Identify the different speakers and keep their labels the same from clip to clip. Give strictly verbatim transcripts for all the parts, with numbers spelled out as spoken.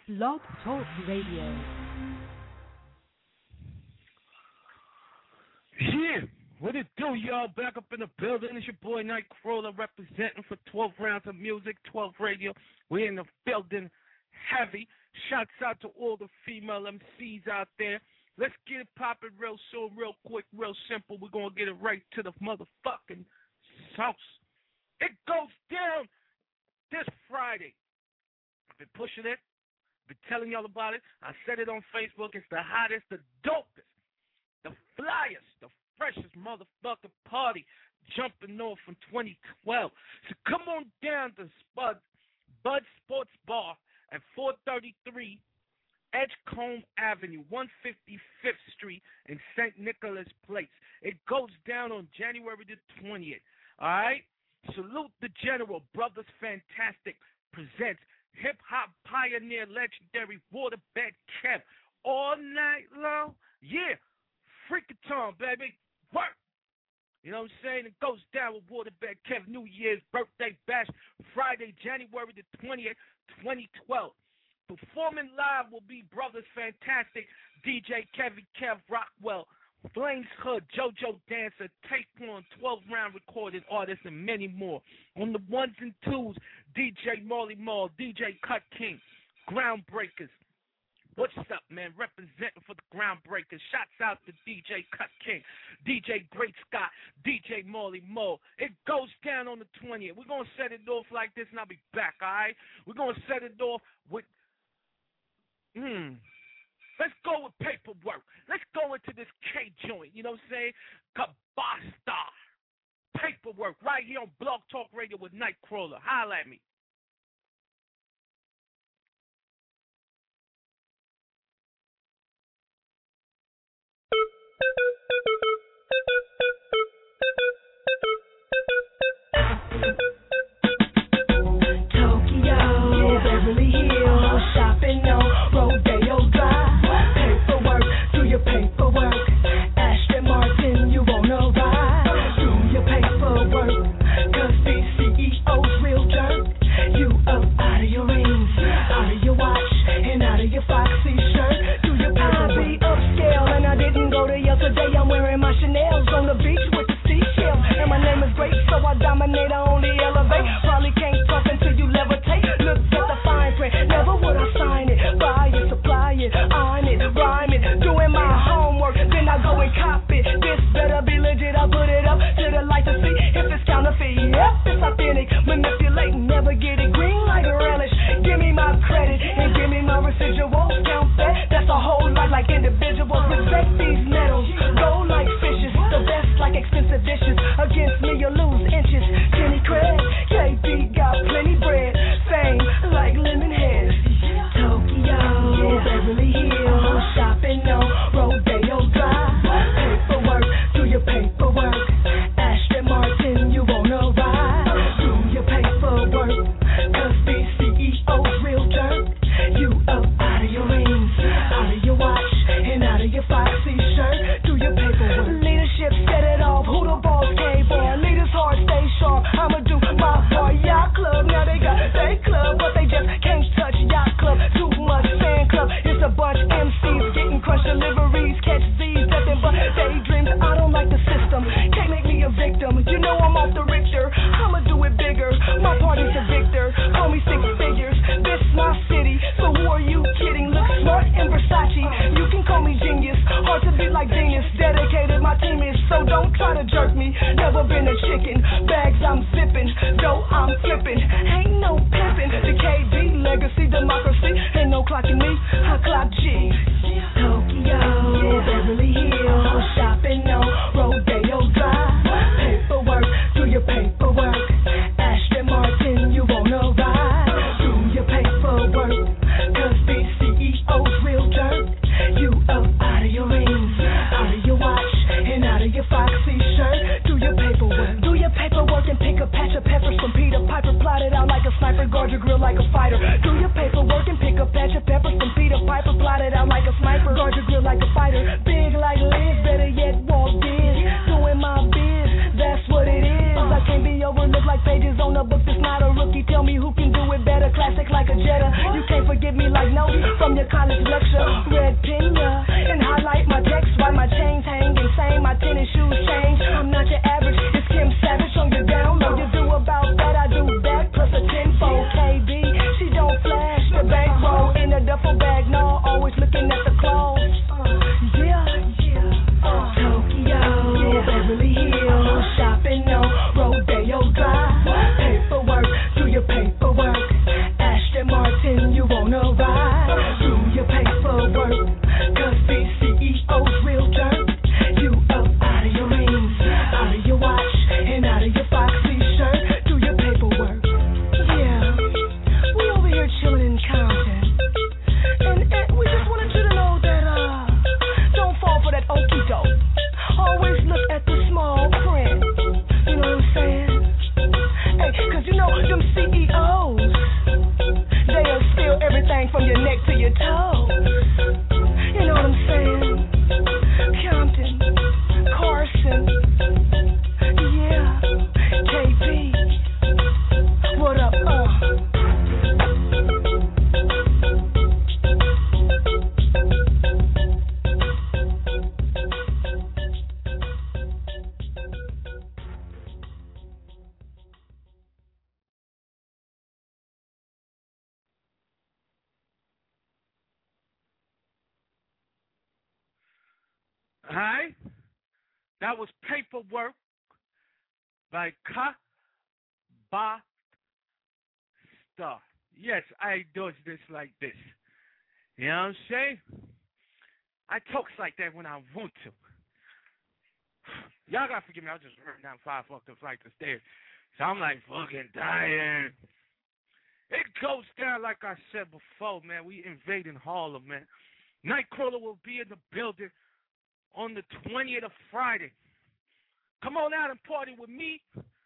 Speaker 1: Blog Talk Radio.
Speaker 2: Yeah, what it do, y'all? Back up in the building. It's your boy Nightcrawler representing for twelve rounds of music, twelve radio. We're in the building heavy. Shouts out to all the female M Cs out there. Let's get it popping real soon, real quick, real simple. We're going to get it right to the motherfucking sauce. It goes down this Friday. I've been pushing it. Been telling y'all about it. I said it on Facebook. It's the hottest, the dopest, the flyest, the freshest motherfucking party jumping off from twenty twelve. So come on down to Spud, Bud Sports Bar at four thirty-three Edgecombe Avenue, one fifty-fifth Street in Saint Nicholas Place. It goes down on January the twentieth. All right? Salute the General. Brothers Fantastic presents hip-hop pioneer, legendary Waterbed Kev. All night long. Yeah. Freakathon, baby. Work. You know what I'm saying? It goes down with Waterbed Kev. New Year's birthday bash. Friday, January the twentieth, twenty twelve. Performing live will be Brothers Fantastic, D J Kevy Kev Rockwell, Flames Hood, JoJo Dancer, Tapeworm, twelve round recording artists, and many more. On the ones and twos, D J Marley Marl, D J Cut King, Groundbreakers. What's up, man? Representing for the Groundbreakers. Shouts out to D J Cut King, D J Great Scott, D J Marley Marl. It goes down on the twentieth. We're going to set it off like this, and I'll be back, all right? We're going to set it off with... Hmm. Let's go with Paperwork. Let's go into this K joint. You know what I'm saying? Kabasta. Paperwork right here on Blog Talk Radio with Nightcrawler. Holla at me.
Speaker 3: Tokyo, Beverly Hills, shopping on Rodeo Drive. Paperwork, do your paperwork. Ashton Martin, you wanna ride? Do your paperwork, cause these C E Os real jerk. You up out of your rings, out of your watch, and out of your Foxy shirt. Do your paperwork. I be upscale, and I didn't go to yesterday. I'm wearing my Chanel's on the beach with the seashells. And my name is great, so I dominate, I only elevate. Probably can't talk until you levitate. Look at the fine print, never would I sign it. Buy it, supply it, on it, rhyme it. Doing my homework, then I go and cop it. This better be legit, I put it up to the light to see if it's counterfeit. Yep, it's authentic, manipulating, never get it green like a relish. Give me my credit and give me my residuals. Count that, that's a whole lot like individuals. Respect these medals, go like fishes. The best like expensive dishes. Against me you lose inches. Jenny Craig, K B got plenty bread. Fame like lemon heads. Tokyo, Beverly Hills, shopping on Rodeo Drive. Paperwork, do your paperwork. Ashton Martin, you wanna ride? Do your paperwork, cause these C E Os real jerk. You up out of your rings, out of your watch, and out of your Foxy shirt. Do your paperwork. Leadership set it off, who the boss came for? Leaders hard, stay sharp, I'ma do my part. Yacht Club, now they got they club, but they just can't touch Yacht Club. Too much fan club, it's a bunch M Cs getting crushed deliveries. Catch these, nothing but daydreams. I don't like the system, can't make me a victim. You know I'm off the Richter, I'ma do it bigger. My party's a victor, call me six figures. This my city, so who are you kidding? Look smart in Versace, you can call me genius. Hard to be like Venus, dedicated my team is, so don't try to jerk me. Never been a chicken, bags I'm zipping, dough I'm flipping. Ain't no pimping, the K D legacy, democracy. Ain't no clocking me, I clock G. Tokyo, Beverly Hills, shopping on Rodeo Drive. Paperwork, do your paperwork. Ashton Martin, you wanna ride? Do your paperwork, cause these C E Os real jerk. You up out of your rings, out of your watch, and out of your Foxy shirt. Do your paperwork, do your paperwork and pick a patch of peppers from Peter Piper. Plot it out like a sniper, guard your grill like a fighter. Do your paperwork and pick a patch of peppers from Peter Piper. Plot it out like a sniper, guard your grill like a fighter. Big like Liz, better yet walk biz. Doing my biz, that's what it is. I can't be overlooked like pages on a book that's not a rookie. Tell me who can do it better, classic like a Jetta. You can't forget me like Nodi. from your college lecture. Red pen, yeah, and highlight my text while my chains hang insane. My tennis shoes change. I'm not your average, it's Kim Savage on your down low. You do about that, I do that, plus a tenfold. K B, she don't flash the bankroll in a duffel bag. No, always looking at the clothes. Uh, yeah, yeah. Uh, Tokyo, yeah. Beverly Hills, shopping on Rodeo Drive. Paperwork, do your paperwork. Ashton Martin, you wanna ride? Do your paperwork, cause these C E Os real dirt. You up out of your rings, out of your watch, and out of your Foxy shirt. Do your paperwork. Yeah, we over here chilling in Compton. And, and we just wanted you to know that, uh, don't fall for that okie doke. Always look at the small print. You know what I'm saying? Hey, cause you know them C E Os, they'll steal everything from your neck to your toes. You know what I'm saying? Compton, Carson, yeah, K P, what up, uh?
Speaker 2: Alright? That was Paperwork by Ka Ba Star. Yes, I do this like this. You know what I'm saying? I talks like that when I want to. Y'all gotta forgive me, I was just running down five fucking flights of stairs. So I'm like fucking dying. It goes down like I said before, man. We invading Harlem, man. Nightcrawler will be in the building on the twentieth of Friday. Come on out and party with me,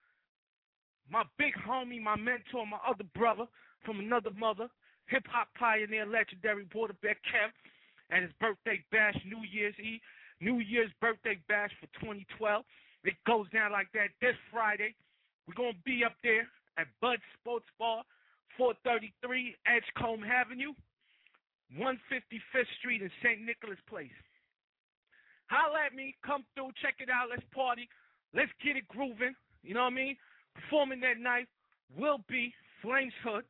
Speaker 2: my big homie, my mentor, my other brother from another mother, hip-hop pioneer, legendary Waterbeck Kev, and his birthday bash, New Year's Eve, New Year's birthday bash for twenty twelve. It goes down like that this Friday. We're going to be up there at Bud Sports Bar, four thirty-three Edgecombe Avenue, one fifty-fifth Street in Saint Nicholas Place. Holla at me, come through, check it out, let's party, let's get it grooving, you know what I mean? Performing that night will be Flames Hood,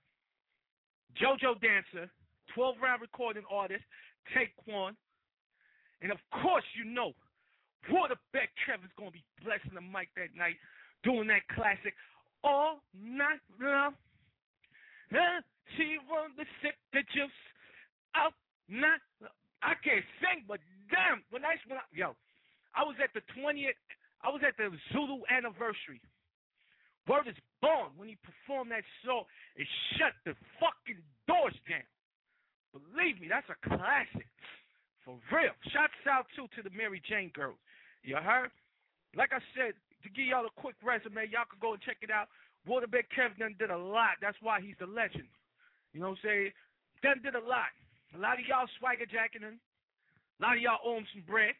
Speaker 2: JoJo Dancer, twelve round recording artist, Taekwon, and of course you know, Waterbeck Kev is going to be blessing the mic that night, doing that classic, all night long. Uh, she wanted to sip the juice, all night long. I can't sing, but damn, when I, when I, yo, I was at the twentieth, I was at the Zulu anniversary. Word is born when he performed that song, it shut the fucking doors down. Believe me, that's a classic. For real. Shouts out too to the Mary Jane girls. You heard? Like I said, to give y'all a quick resume, y'all can go and check it out. Waterbeck Kev done did a lot. That's why he's the legend. You know what I'm saying? Done did a lot. A lot of y'all swagger jacking him. A lot of y'all owe him some bread.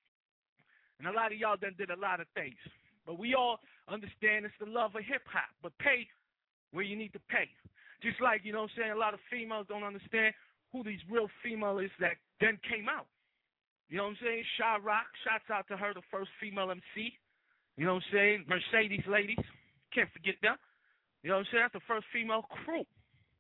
Speaker 2: And a lot of y'all done did a lot of things. But we all understand it's the love of hip-hop. But pay where you need to pay. Just like, you know what I'm saying, a lot of females don't understand who these real female is that then came out. You know what I'm saying? Sha Rock, shouts out to her, the first female M C. You know what I'm saying? Mercedes ladies, can't forget them. You know what I'm saying? That's the first female crew.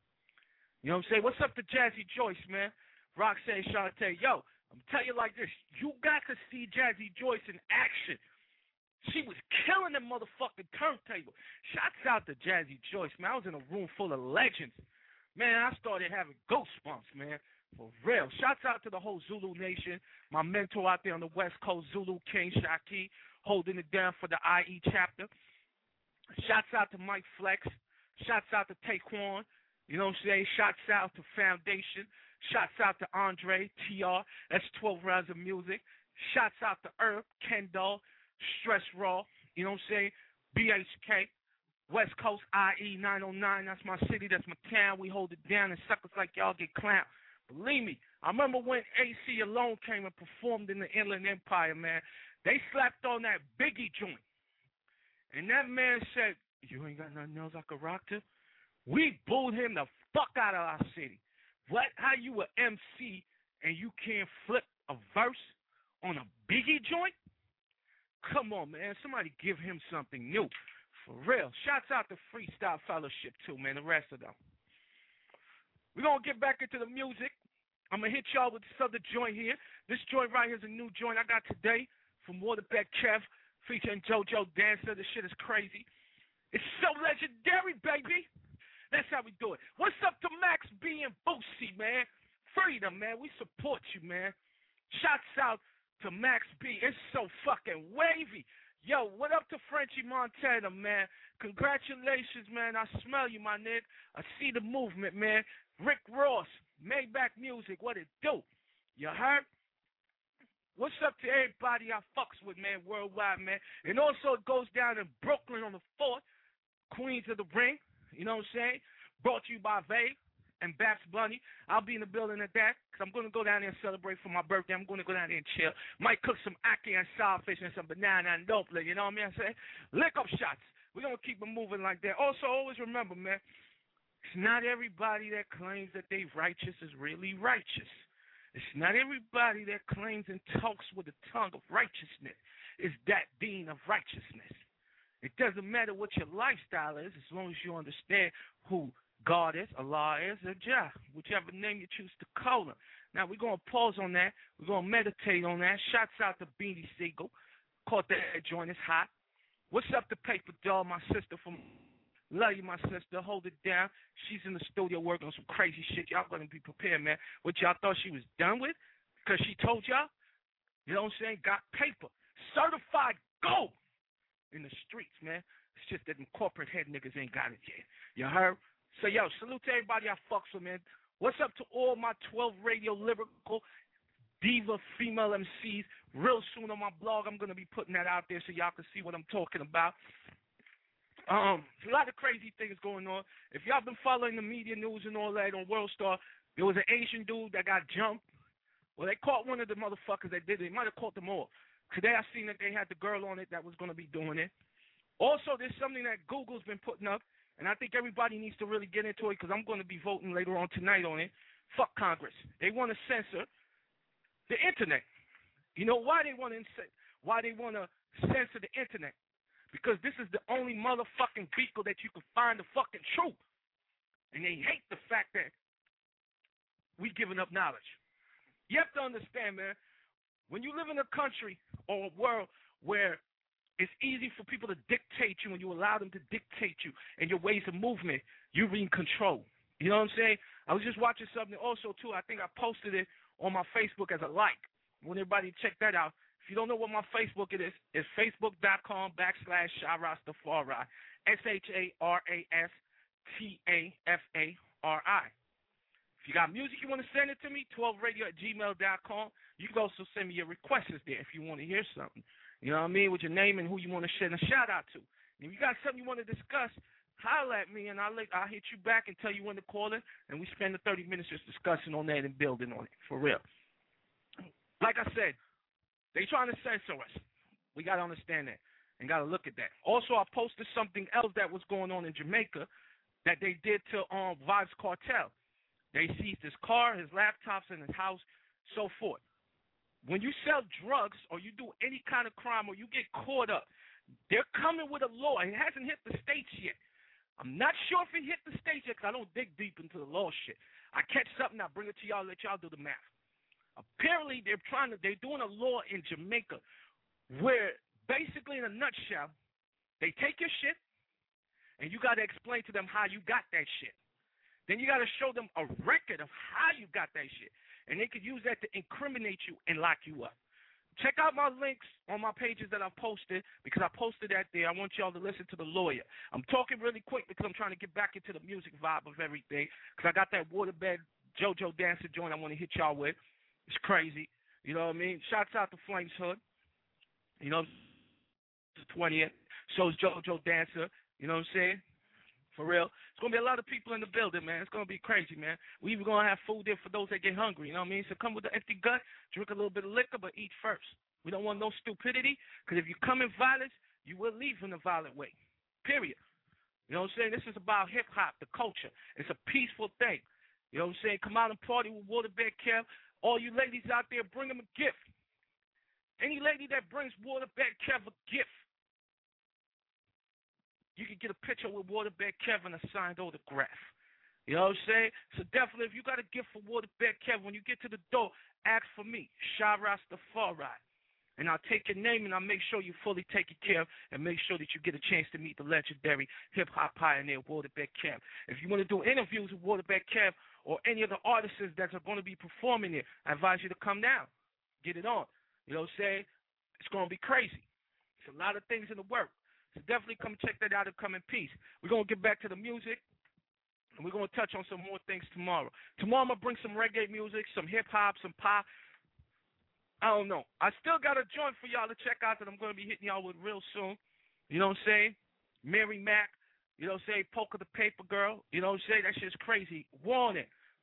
Speaker 2: You know what I'm saying? What's up to Jazzy Joyce, man? Roxanne Shante. Yo, I'm telling you like this. You got to see Jazzy Joyce in action. She was killing the motherfucking turntable. Shouts out to Jazzy Joyce, man. I was in a room full of legends. Man, I started having goosebumps, man. For real. Shouts out to the whole Zulu Nation. My mentor out there on the West Coast, Zulu King Shaki, holding it down for the I E chapter. Shouts out to Mike Flex. Shouts out to Taekwon. You know what I'm saying? Shouts out to Foundation. Shouts out to Andre, T R. That's twelve rounds of music. Shouts out to Herb, Kendall, Stress Raw. You know what I'm saying? B H K. West Coast I E nine oh nine. That's my city. That's my town. We hold it down and suckers like y'all get clamped. Believe me, I remember when A C Alone came and performed in the Inland Empire, man. They slapped on that Biggie joint. And that man said, you ain't got nothing else I could rock to? We booed him the fuck out of our city. What? How you a M C and you can't flip a verse on a Biggie joint? Come on, man. Somebody give him something new. For real. Shouts out to Freestyle Fellowship, too, man. The rest of them. We're going to get back into the music. I'm going to hit y'all with this other joint here. This joint right here is a new joint I got today from Waterbeck Kev featuring JoJo Dancer. This shit is crazy. It's so legendary, baby. That's how we do it. What's up to Max B and Boosie, man? Freedom, man. We support you, man. Shouts out to Max B. It's so fucking wavy. Yo, what up to Frenchie Montana, man? Congratulations, man. I smell you, my nigga. I see the movement, man. Rick Ross, Maybach Music, what it do? You heard? What's up to everybody I fucks with, man, worldwide, man? And also it goes down in Brooklyn on the fourth, Queens of the Ring. You know what I'm saying? Brought to you by Vague and Babs Bunny. I'll be in the building at that because I'm going to go down there and celebrate for my birthday. I'm going to go down there and chill. Might cook some ackee and saltfish and some banana and dumpling. You know what I mean? I say, lick up shots. We're going to keep it moving like that. Also, always remember, man, it's not everybody that claims that they righteous is really righteous. It's not everybody that claims and talks with the tongue of righteousness is that being of righteousness. It doesn't matter what your lifestyle is as long as you understand who God is, Allah is, or Jah, whichever name you choose to call him. Now, we're going to pause on that. We're going to meditate on that. Shouts out to Beanie Siegel. Caught that joint. It's hot. What's up to Paper Doll, my sister from... Love you, my sister. Hold it down. She's in the studio working on some crazy shit. Y'all going to be prepared, man. What y'all thought she was done with because she told y'all? You know what I'm saying? Got paper. Certified gold in the streets, man. It's just that them corporate head niggas ain't got it yet. You heard? So, yo, salute to everybody I fucks with, man. What's up to all my twelve radio lyrical diva female M Cs? Real soon on my blog, I'm going to be putting that out there so y'all can see what I'm talking about. Um, a lot of crazy things going on. If y'all been following the media news and all that on World Star, there was an Asian dude that got jumped. Well, they caught one of the motherfuckers that did it. They might have caught them all. Today I seen that they had the girl on it that was going to be doing it. Also, there's something that Google's been putting up, and I think everybody needs to really get into it because I'm going to be voting later on tonight on it. Fuck Congress. They want to censor the Internet. You know why they want to why they want to censor the Internet? Because this is the only motherfucking vehicle that you can find the fucking truth. And they hate the fact that we giving up knowledge. You have to understand, man, when you live in a country or a world where it's easy for people to dictate you and you allow them to dictate you and your ways of movement, you're in control. You know what I'm saying? I was just watching something also, too. I think I posted it on my Facebook as a like. I want everybody to check that out. If you don't know what my Facebook it is, it's facebook.com backslash Shah Rastafari, S H A R A S T A F A R I. If you got music you want to send it to me, twelve radio at gmail dot com. You can also send me your requests there if you want to hear something. You know what I mean? With your name and who you want to send a shout out to. And if you got something you want to discuss, holler at me and I'll, let, I'll hit you back and tell you when to call it. And we spend the thirty minutes just discussing on that and building on it, for real. Like I said, they trying to censor us. We got to understand that and got to look at that. Also, I posted something else that was going on in Jamaica that they did to um, Vybz Kartel. They seized his car, his laptops, and his house, so forth. When you sell drugs or you do any kind of crime or you get caught up, they're coming with a law. It hasn't hit the states yet. I'm not sure if it hit the states yet because I don't dig deep into the law shit. I catch something, I bring it to y'all, let y'all do the math. Apparently, they're trying to, they're doing a law in Jamaica where basically in a nutshell, they take your shit and you got to explain to them how you got that shit. Then you got to show them a record of how you got that shit. And they could use that to incriminate you and lock you up. Check out my links on my pages that I've posted because I posted that there. I want y'all to listen to the lawyer. I'm talking really quick because I'm trying to get back into the music vibe of everything because I got that Waterbed JoJo Dancer joint I want to hit y'all with. It's crazy. You know what I mean? Shouts out to Flames Hood. You know, the twentieth. So is JoJo Dancer. You know what I'm saying? For real. It's going to be a lot of people in the building, man. It's going to be crazy, man. We even going to have food there for those that get hungry. You know what I mean? So come with an empty gut, drink a little bit of liquor, but eat first. We don't want no stupidity because if you come in violence, you will leave in a violent way. Period. You know what I'm saying? This is about hip-hop, the culture. It's a peaceful thing. You know what I'm saying? Come out and party with Waterbear Kev. All you ladies out there, bring them a gift. Any lady that brings Waterbear Kev a gift, you can get a picture with Waterbear Kev and a signed autograph. You know what I'm saying? So definitely, if you got a gift for Waterbear Kev, when you get to the door, ask for me, Sha Rastafari. And I'll take your name and I'll make sure you're fully taken care of and make sure that you get a chance to meet the legendary hip-hop pioneer, Waterbear Kev. If you want to do interviews with Waterbear Kev or any of the artists that are going to be performing here, I advise you to come down. Get it on. You know what I'm saying? It's going to be crazy. It's a lot of things in the work. So definitely come check that out and come in peace. We're going to get back to the music, and we're going to touch on some more things tomorrow. Tomorrow I'm going to bring some reggae music, some hip-hop, some pop. I don't know. I still got a joint for y'all to check out that I'm going to be hitting y'all with real soon. You know what I'm saying? Mary Mack. You know what I'm saying? Polka the Paper Girl. You know what I'm saying? That shit's crazy. Warning.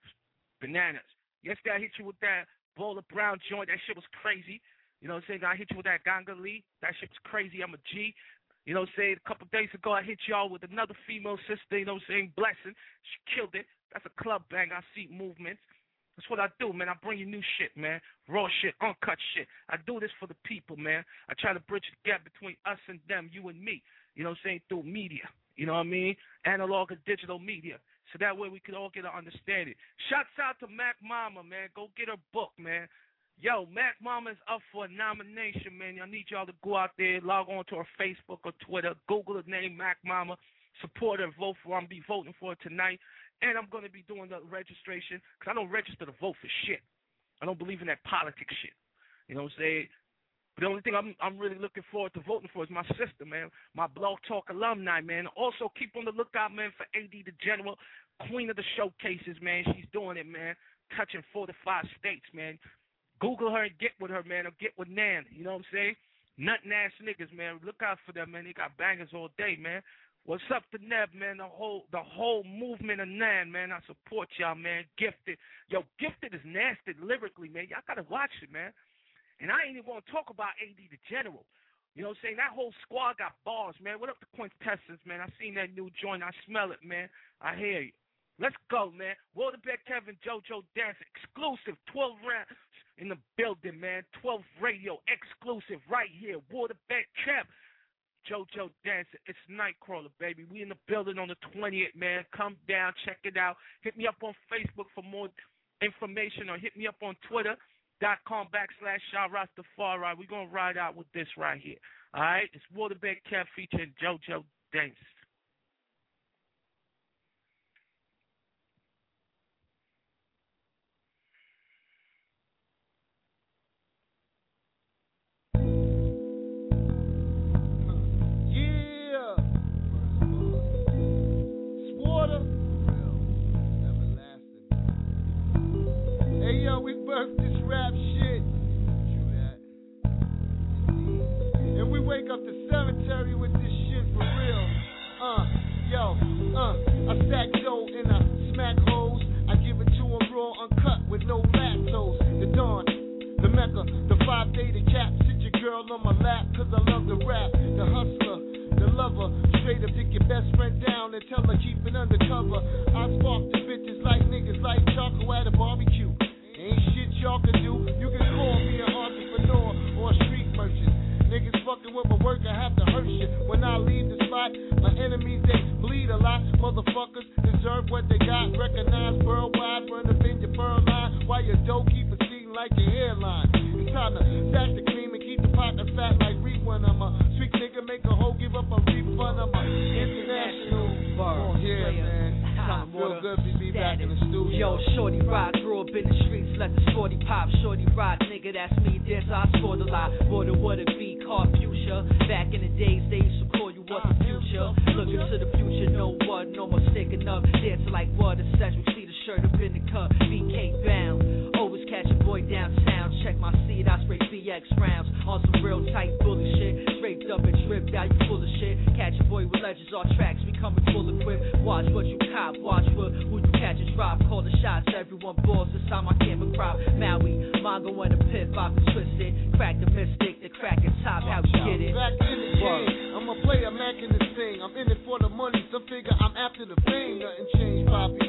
Speaker 2: Bananas. Yesterday I hit you with that Bowler Brown joint. That shit was crazy. You know what I'm saying? I hit you with that Ganga Lee. That shit was crazy. I'm a G. You know what I'm saying? A couple days ago I hit y'all with another female sister. You know what I'm saying? Blessing. She killed it. That's a club bang. I see movements. That's what I do, man. I bring you new shit, man. Raw shit, uncut shit. I do this for the people, man. I try to bridge the gap between us and them, you and me. You know what I'm saying? Through media. You know what I mean? Analog and digital media. So that way we can all get an understanding. Shouts out to Mac Mama, man. Go get her book, man. Yo, Mac Mama is up for a nomination, man. I need y'all to go out there, log on to her Facebook or Twitter, Google the name Mac Mama, support her, vote for her. I'm going to be voting for her tonight. And I'm going to be doing the registration because I don't register to vote for shit. I don't believe in that politics shit. You know what I'm saying? But the only thing I'm I'm really looking forward to voting for is my sister, man, my Blog Talk alumni, man. Also, keep on the lookout, man, for A D the General, queen of the showcases, man. She's doing it, man, touching forty-five states, man. Google her and get with her, man, or get with Nan. You know what I'm saying? Nuttin' ass niggas, man. Look out for them, man. They got bangers all day, man. What's up to Neb, man? The whole the whole movement of Nan, man. I support y'all, man. Gifted. Yo, Gifted is nasty lyrically, man. Y'all got to watch it, man. And I ain't even going to talk about A D the General. You know what I'm saying? That whole squad got bars, man. What up to Quintessence, man? I seen that new joint. I smell it, man. I hear you. Let's go, man. Waterbear Kevin, JoJo Dance, exclusive, twelve rounds in the building, man. twelve radio, exclusive, right here. Waterbear Kev. JoJo Dancer, it's Nightcrawler, baby. We in the building on the twentieth, man. Come down, check it out. Hit me up on Facebook for more information or hit me up on Twitter.com backslash Sha Rastafari. We're going to ride out with this right here. All right? It's Waterbear Kev featuring JoJo Dancer.
Speaker 4: This rap shit, and we wake up the cemetery with this shit for real. Uh, yo, uh, I stack dough and I smack hoes. I give it to 'em raw, uncut with no lactose. The dawn, the Mecca, the five day, the cap. Sit your girl on my lap 'cause I love the rap. The hustler, the lover, straight up pick your best friend down and tell her keep it undercover. I spark the bitches like niggas like Choco at a barbecue. Ain't shit y'all can do. You can call me an entrepreneur or a street merchant. Niggas fucking with my work, I have to hurt shit. When I leave the spot, my enemies, they bleed a lot. Motherfuckers deserve what they got. Recognized worldwide, run up in your fur line. While your dough keep it seating like your hairline. It's time to stack the cream and keep the partner fat like Rewan. I'm a sweet nigga, make a hoe give up a refund. I'm a international. Oh, yeah, man. Feel good to be back in the studio.
Speaker 5: Yo, shorty ride, grew up in the streets, let the shorty pop. Shorty ride, nigga, that's me, dance, I scored a lot. Water, what it be, called future. Back in the days, they used to call you what the future. Looking to the future, no what, no more sticking up. Dancing like what, essential, see the shirt up in the cup. B K bound, always catch a boy downtown. Check my seat, I spray B X rounds. On some real tight bully shit. Draped up and dripped out, you full of shit. Catch a boy with legends, all tracks, we coming full equipped. Watch what you cop, watch what, who you catch and drop. Call the shots, everyone balls, this time I can't crop. Maui, Mongo and the pit, Bop and twisted. Crack the mystic, the crack and top, how you get it?
Speaker 4: Back in the game, I'm a player, Mac in this thing. I'm in it for the money, so figure I'm after the fame. Nothing changed, Poppy. The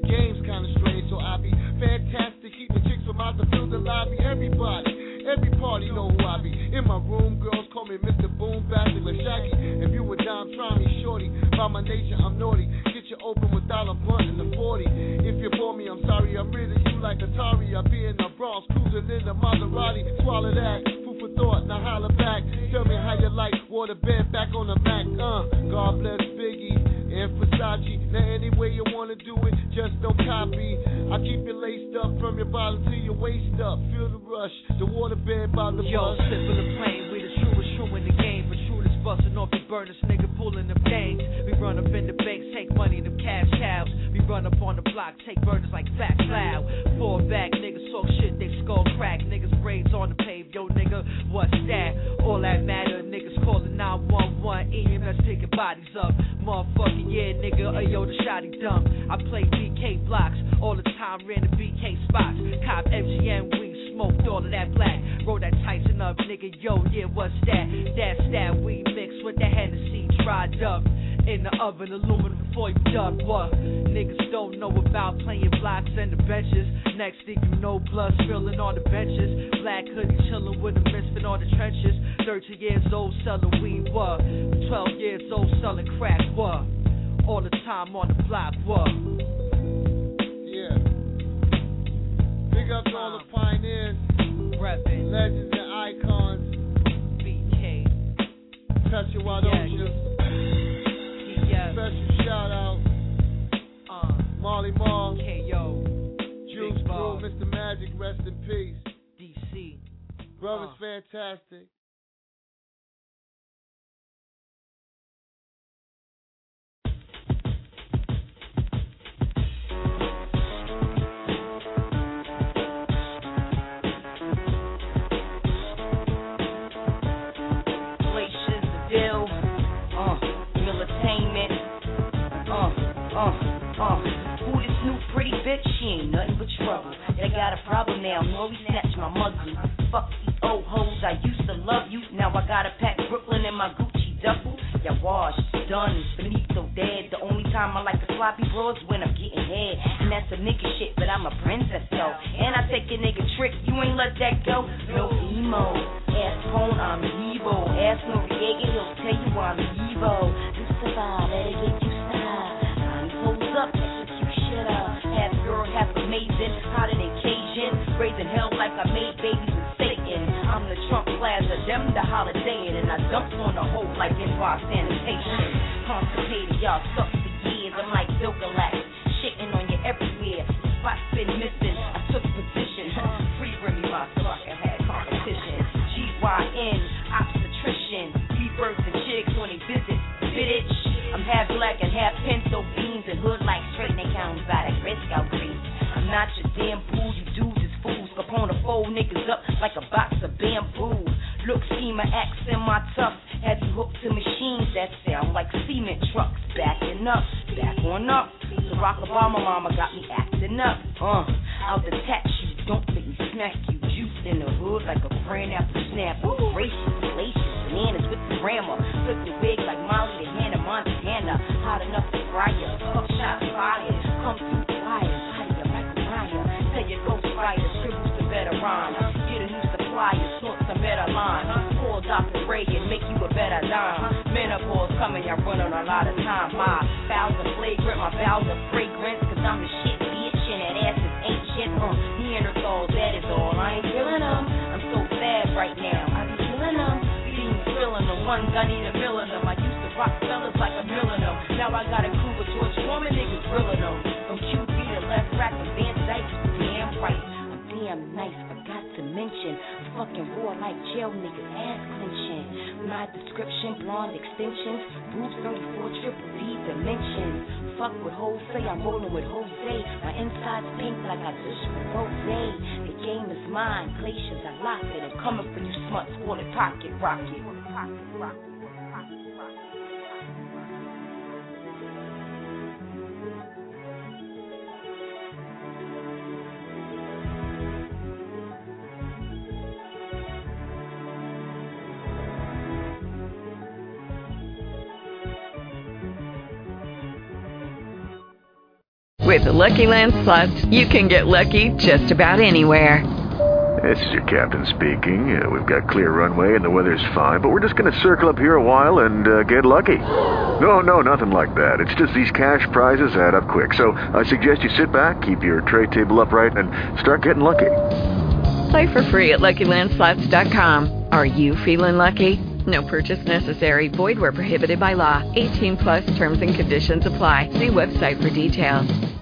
Speaker 4: game's kinda strange, so I be fantastic, keeping chicks from out the building lobby. Everybody, every party know who I be. In my room, girls call me Mister Boom Bastard La Shaggy. If you a dime, try me, shorty. By my nature, I'm naughty. Get you open without a blunt in the forty. If you bore me, I'm sorry. I'm rid of you like Atari. I be in the Bronx, cruising in the Maserati. Swallow that, food for thought, now holler back. Tell me how you like, water bed back on the Mac. Uh, God bless Biggie and Versace. Now any way you wanna do it, just don't copy. I keep you laced up from your bottom to your waist up. Feel the rush, the water bed by the
Speaker 5: Yo,
Speaker 4: bus.
Speaker 5: sip of the plane, we the truest true in the game. But true that's busting off the burners, nigga pulling them gangs. We run up in the banks, take money, them cash cows. We run up on the block, take burners like fat cloud. Fall back, niggas talk shit, they skull crack. Niggas braids on the pave, yo nigga, what's that? All that matter, niggas calling nine one one, E M S picking bodies up. Motherfucking yeah, nigga, ayo, the shotty dump. I play B K blocks, all the time ran the B K spots. Cop M G M, we smoked all of that black. Roll that Tyson up, nigga, yo, yeah, what's that? That's that we mixed with the Hennessy, dried up. In the oven, aluminum before you duck. What? Niggas don't know about playing blocks and the benches. Next thing you know, blood spilling on the benches. Black hoodie chilling with a misfit on the trenches. thirteen years old selling weed, what? twelve years old selling crack, what? All the time on the block, what?
Speaker 4: Yeah. Big up to all the pioneers,
Speaker 5: Reppin',
Speaker 4: legends and icons.
Speaker 5: B K,
Speaker 4: Touch it, why don't
Speaker 5: Yeah.
Speaker 4: you?
Speaker 5: yeah,
Speaker 4: Special shout out,
Speaker 5: uh,
Speaker 4: Marley Marl,
Speaker 5: K O,
Speaker 4: Juice
Speaker 5: Big
Speaker 4: Brew,
Speaker 5: Bob.
Speaker 4: Mister Magic, rest in peace.
Speaker 5: D C.
Speaker 4: Brother's
Speaker 5: Uh.
Speaker 4: fantastic.
Speaker 6: Glaciers, the bill, uh, militainment, uh, uh, uh. Who this new pretty bitch? She ain't nothing but trouble. They got a problem now, Nori snatched my muzzle. Fuck these old hoes, I used to love you. Now I gotta pack Brooklyn in my Gucci duffel. Yeah, washed, done, Benito dead. The only time I like the sloppy bros when I'm getting head. And that's some nigga shit, but I'm a princess though. And I take a nigga trick, you ain't let that go. No emo, ass Pone, I'm Evo. Ask Noriega, he'll tell you I'm Evo. You survive, let it get you started. I'm pulls up, execute shit up. Half girl, half amazing, hotter than Cajun. Raising hell like I made babies with Satan. I'm the Trump Plaza, them the Holiday Inn. And I dumped on the hoe like in bar sanitation. Constipated, y'all suck for years. I'm like Silkalax, shitting on you everywhere. The spot's been missing, I took position. Free Remy, my sucker had competition. G Y N, obstetrician. We birth the chicks when they visit, bitch. I'm half black and half pinto beans and hood like straight. They count by that red scout green. I'm not your damn fool, you dudes is fools. Capone to fold niggas up like a box of bamboo. Look, schema, axe in my tough. Have you hooked to machines that sound like cement trucks? Backing up, back on up. Barack Obama mama got me acting up. Uh, I'll detach you, don't make me smack you. Juice in the hood like a brand apple snap. Ooh, gracious, glacious, bananas with the grammar. Flip the wig like Molly the Hannah Montana. Hot enough to fry ya, fuck shot fire. Come through fire, fire like a fire. Tell your ghost rider, scribbles the better rhyme. Get a new supplier, sort some better line. Call Doctor Reagan, make you a better dime. Menopause coming, y'all running a lot of time. My bowels are flagrant, my bowels are fragrance. Cause I'm the shit, bitch, and that ass is ancient. Uh, Neanderthals, that is all. I ain't feeling them. I'm so bad right now. I be killing them. Being thrilling them. One gun, need a million them. I used to rock fellas like a million them. Now I got a crew of George Foreman niggas drilling them. From Q B to left rack and Van Dyke, damn right. I'm damn nice, forgot to mention. Fucking raw like jail niggas, ass clenching. My description, blonde extensions, boobs thirty-four triple D dimensions. Fuck what hoes say, I'm rolling with Jose. My inside's pink like I just with Rosé. The game is mine, glaciers, I lock it. I'm coming for you smuts, call it pocket rocket. Pocket rocket.
Speaker 7: With the Lucky Land Slots, you can get lucky just about anywhere.
Speaker 8: This is your captain speaking. Uh, we've got clear runway and the weather's fine, but we're just going to circle up here a while and uh, get lucky. No, no, nothing like that. It's just these cash prizes add up quick. So I suggest you sit back, keep your tray table upright, and start getting lucky.
Speaker 7: Play for free at Lucky Land Slots dot com. Are you feeling lucky? No purchase necessary. Void where prohibited by law. eighteen plus terms and conditions apply. See website for details.